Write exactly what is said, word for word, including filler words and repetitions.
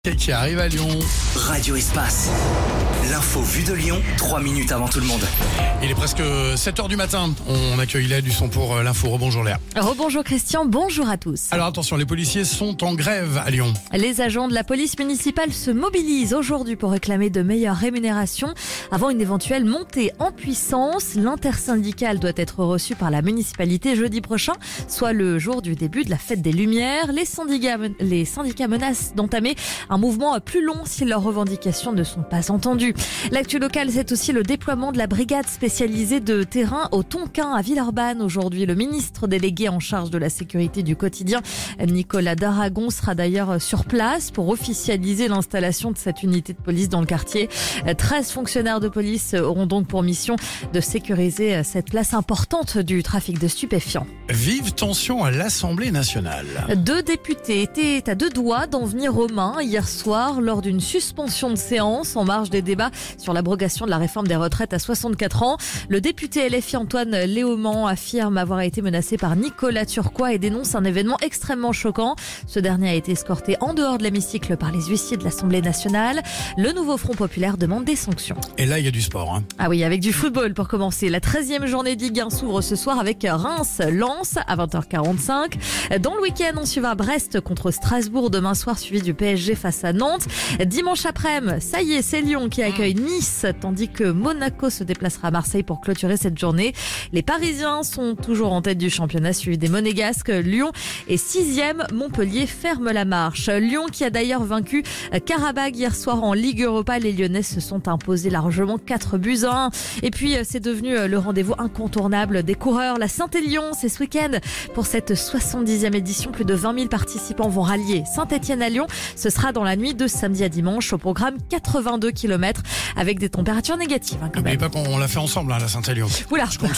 Et qui arrive à Lyon. Radio Espace. L'info vue de Lyon, trois minutes avant tout le monde. Il est presque sept heures du matin. On accueille Léa Dusson pour l'info. Rebonjour Léa. Rebonjour Christian, bonjour à tous. Alors attention, les policiers sont en grève à Lyon. Les agents de la police municipale se mobilisent aujourd'hui pour réclamer de meilleures rémunérations avant une éventuelle montée en puissance. L'intersyndicale doit être reçue par la municipalité jeudi prochain, soit le jour du début de la fête des Lumières. Les syndicats, les syndicats menacent d'entamer un mouvement plus long si leurs revendications ne sont pas entendues. L'actu locale, c'est aussi le déploiement de la brigade spécialisée de terrain au Tonkin à Villeurbanne. Aujourd'hui, le ministre délégué en charge de la sécurité du quotidien, Nicolas Daragon, sera d'ailleurs sur place pour officialiser l'installation de cette unité de police dans le quartier. treize fonctionnaires de police auront donc pour mission de sécuriser cette place importante du trafic de stupéfiants. Vive tension à l'Assemblée nationale. Deux députés étaient à deux doigts d'en venir aux mains hier soir lors d'une suspension de séance en marge des débats sur l'abrogation de la réforme des retraites à soixante-quatre ans. Le député L F I Antoine Léaumont affirme avoir été menacé par Nicolas Turquois et dénonce un événement extrêmement choquant. Ce dernier a été escorté en dehors de l'hémicycle par les huissiers de l'Assemblée nationale. Le nouveau Front populaire demande des sanctions. Et là, il y a du sport. Hein. Ah oui, avec du football pour commencer. La treizième journée de Ligue un s'ouvre ce soir avec Reims-Lens à vingt heures quarante-cinq. Dans le week-end, on suivra Brest contre Strasbourg demain soir, suivi du P S G face à Nantes. Dimanche après-midi, ça y est, c'est Lyon qui accueille Nice, tandis que Monaco se déplacera à Marseille pour clôturer cette journée. Les Parisiens sont toujours en tête du championnat, suivi des Monégasques. Lyon est sixième, Montpellier ferme la marche. Lyon qui a d'ailleurs vaincu Karabakh hier soir en Ligue Europa. Les Lyonnais se sont imposés largement quatre buts à un. Et puis c'est devenu le rendez-vous incontournable des coureurs. La Saint-Élion, c'est ce week-end. Pour cette soixante-dixième édition, plus de vingt mille participants vont rallier Saint-Étienne à Lyon. Ce sera dans la nuit de samedi à dimanche. Au programme quatre-vingt-deux kilomètres avec des températures négatives. Hein, quand N'oubliez même. pas qu'on l'a fait ensemble, hein, la Saint-Élion. Oula.